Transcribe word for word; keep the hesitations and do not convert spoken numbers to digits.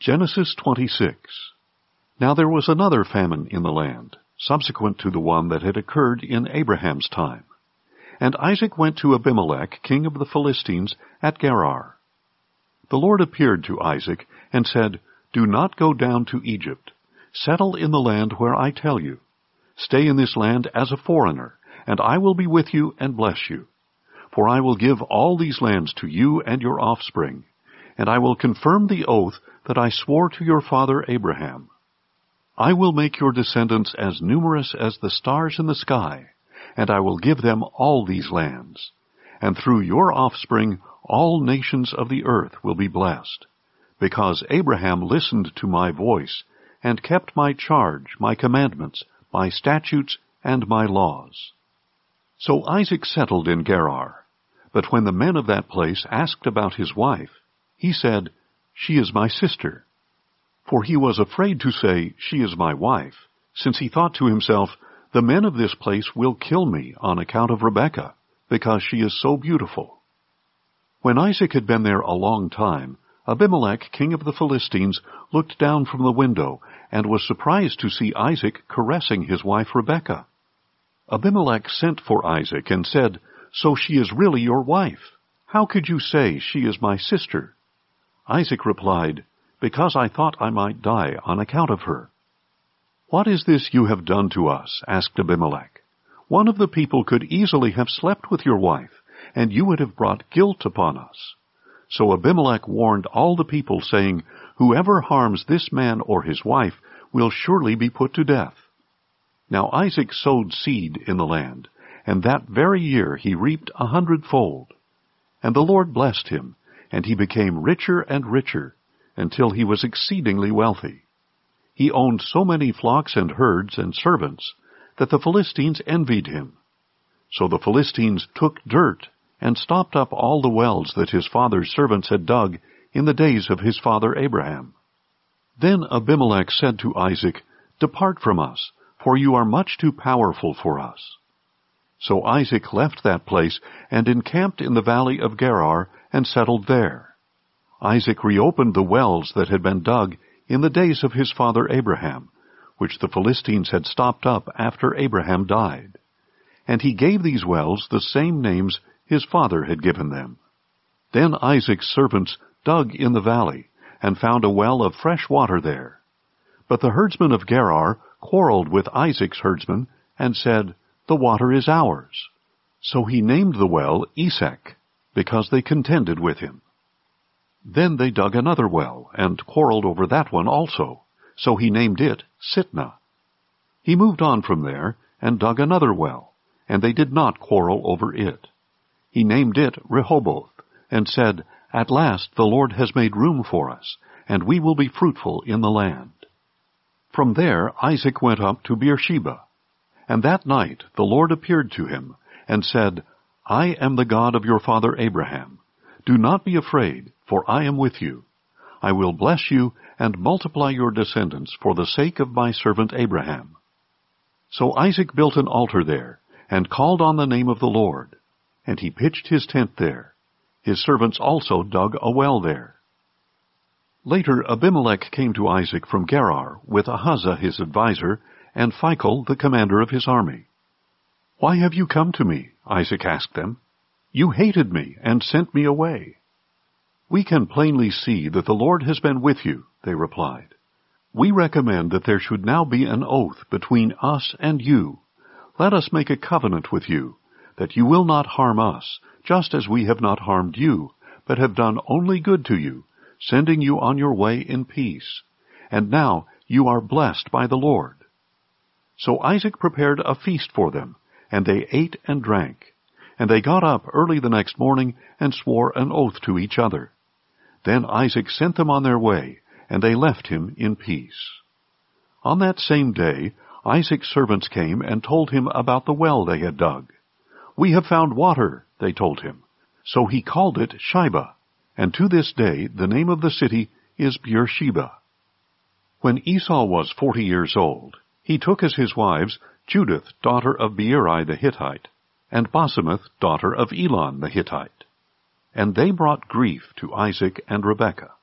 Genesis twenty-six. Now there was another famine in the land, subsequent to the one that had occurred in Abraham's time. And Isaac went to Abimelech, king of the Philistines, at Gerar. The Lord appeared to Isaac and said, Do not go down to Egypt. Settle in the land where I tell you. Stay in this land as a foreigner, and I will be with you and bless you. For I will give all these lands to you and your offspring, and I will confirm the oath that I swore to your father Abraham. I will make your descendants as numerous as the stars in the sky, and I will give them all these lands. And through your offspring all nations of the earth will be blessed, because Abraham listened to my voice, and kept my charge, my commandments, my statutes, and my laws. So Isaac settled in Gerar. But when the men of that place asked about his wife, he said, She is my sister. For he was afraid to say, She is my wife, since he thought to himself, The men of this place will kill me on account of Rebekah, because she is so beautiful. When Isaac had been there a long time, Abimelech, king of the Philistines, looked down from the window, and was surprised to see Isaac caressing his wife Rebekah. Abimelech sent for Isaac and said, So she is really your wife. How could you say, She is my sister? Isaac replied, Because I thought I might die on account of her. What is this you have done to us? Asked Abimelech. One of the people could easily have slept with your wife, and you would have brought guilt upon us. So Abimelech warned all the people, saying, Whoever harms this man or his wife will surely be put to death. Now Isaac sowed seed in the land, and that very year he reaped a hundredfold. And the Lord blessed him, and he became richer and richer, until he was exceedingly wealthy. He owned so many flocks and herds and servants that the Philistines envied him. So the Philistines took dirt and stopped up all the wells that his father's servants had dug in the days of his father Abraham. Then Abimelech said to Isaac, Depart from us, for you are much too powerful for us. So Isaac left that place and encamped in the valley of Gerar and settled there. Isaac reopened the wells that had been dug in the days of his father Abraham, which the Philistines had stopped up after Abraham died. And he gave these wells the same names his father had given them. Then Isaac's servants dug in the valley, and found a well of fresh water there. But the herdsmen of Gerar quarreled with Isaac's herdsmen, and said, The water is ours. So he named the well Esek, because they contended with him. Then they dug another well, and quarreled over that one also. So he named it Sitnah. He moved on from there, and dug another well, and they did not quarrel over it. He named it Rehoboth, and said, At last the Lord has made room for us, and we will be fruitful in the land. From there Isaac went up to Beersheba. And that night the Lord appeared to him, and said, I am the God of your father Abraham. Do not be afraid, for I am with you. I will bless you and multiply your descendants for the sake of my servant Abraham. So Isaac built an altar there, and called on the name of the Lord. And he pitched his tent there. His servants also dug a well there. Later Abimelech came to Isaac from Gerar with Ahuzah his adviser, and Phicol the commander of his army. Why have you come to me? Isaac asked them. You hated me and sent me away. We can plainly see that the Lord has been with you, they replied. We recommend that there should now be an oath between us and you. Let us make a covenant with you, that you will not harm us, just as we have not harmed you, but have done only good to you, sending you on your way in peace. And now you are blessed by the Lord. So Isaac prepared a feast for them, and they ate and drank. And they got up early the next morning and swore an oath to each other. Then Isaac sent them on their way, and they left him in peace. On that same day Isaac's servants came and told him about the well they had dug. We have found water, they told him. So he called it Shibah, and to this day the name of the city is Beersheba. When Esau was forty years old, he took as his wives Judith, daughter of Beeri the Hittite, and Basemath, daughter of Elon the Hittite. And they brought grief to Isaac and Rebekah.